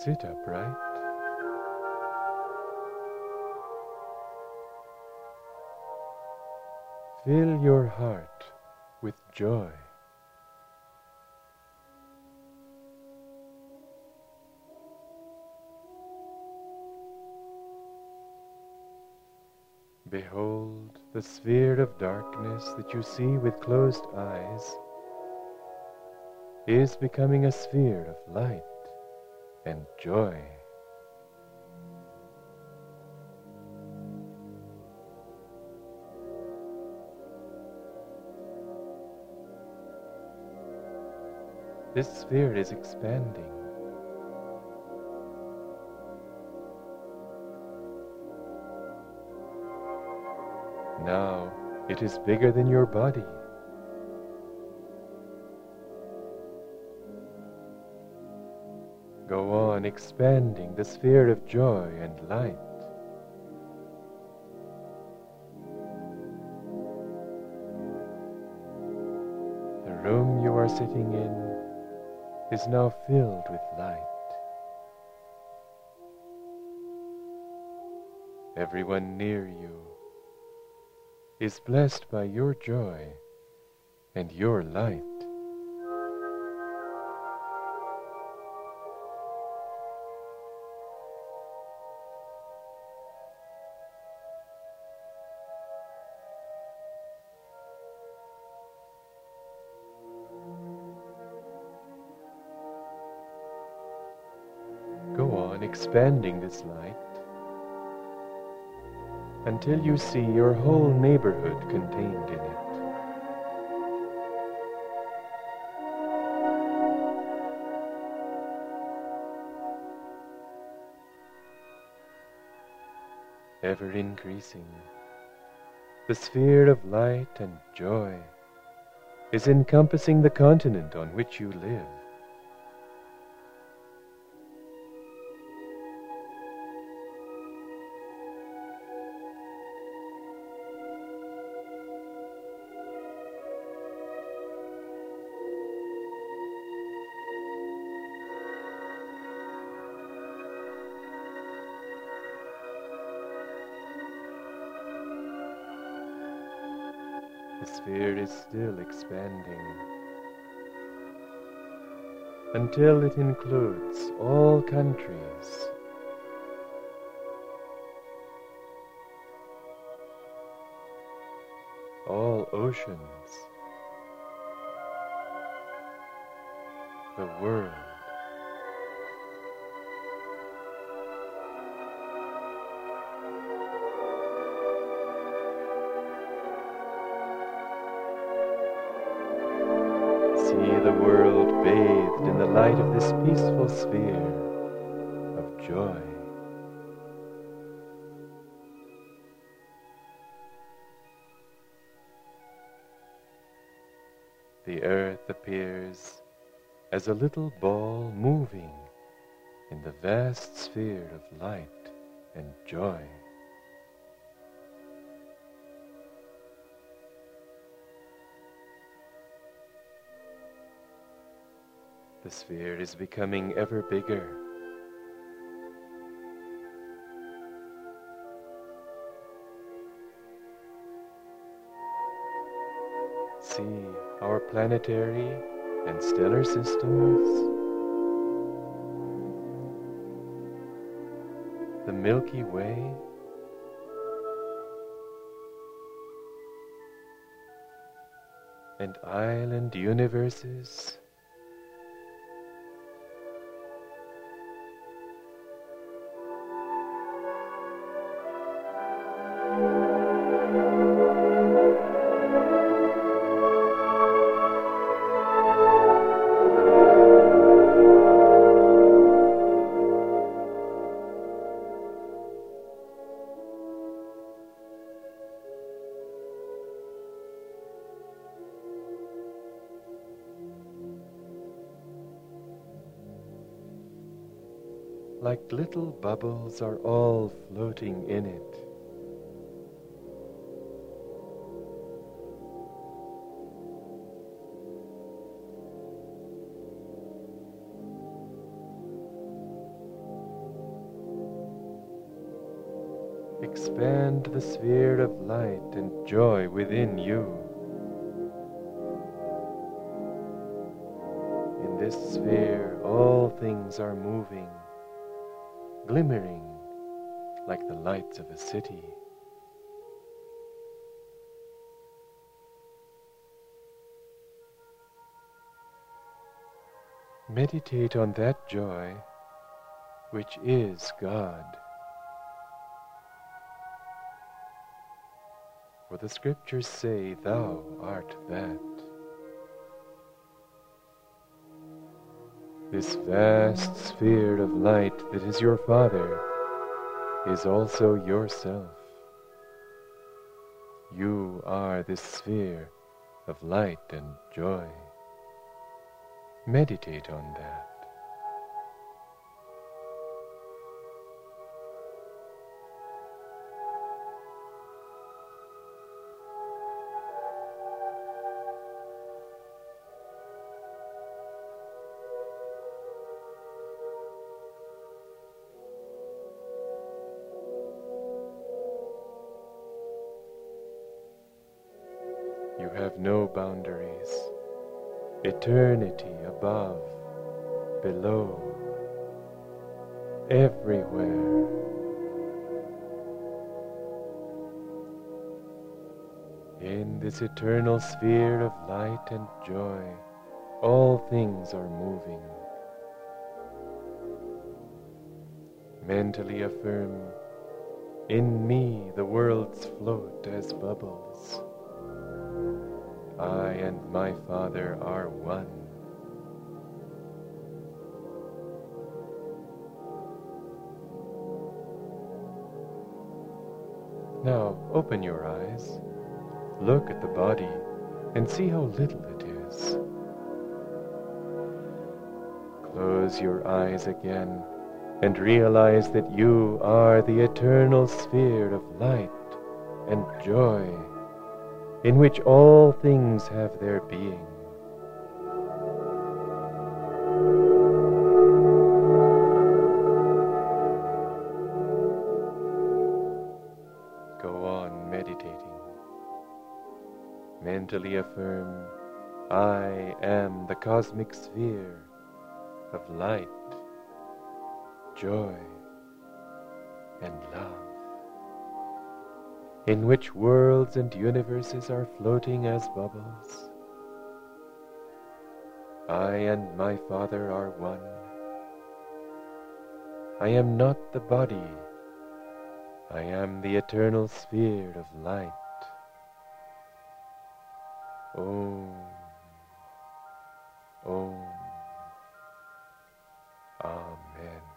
Sit upright. Fill your heart with joy. Behold, the sphere of darkness that you see with closed eyes is becoming a sphere of light and joy. This sphere is expanding. Now it is bigger than your body. Go on expanding the sphere of joy and light. The room you are sitting in is now filled with light. Everyone near you is blessed by your joy and your light. Go on expanding this light until you see your whole neighborhood contained in it. Ever increasing, the sphere of light and joy is encompassing the continent on which you live. The sphere is still expanding until it includes all countries, all oceans, the world. See the world bathed in the light of this peaceful sphere of joy. The earth appears as a little ball moving in the vast sphere of light and joy. The sphere is becoming ever bigger. See our planetary and stellar systems, the Milky Way, and island universes. Like little bubbles are all floating in it. expand the sphere of light and joy within you. In this sphere, all things are moving, glimmering like the lights of a city. Meditate on that joy which is God. For the scriptures say, "Thou art that." This vast sphere of light that is your Father is also yourself. You are this sphere of light and joy. Meditate on that. You have no boundaries. Eternity above, below, everywhere. In this eternal sphere of light and joy, all things are moving. Mentally affirm, "In me the worlds float as bubbles. I and my Father are one." Now open your eyes, look at the body, and see how little it is. Close your eyes again and realize that you are the eternal sphere of light and joy, in which all things have their being. Go on meditating. Mentally affirm, "I am the cosmic sphere of light, joy, and love, in which worlds and universes are floating as bubbles. I and my Father are one. I am not the body. I am the eternal sphere of light. Om, Om, Amen."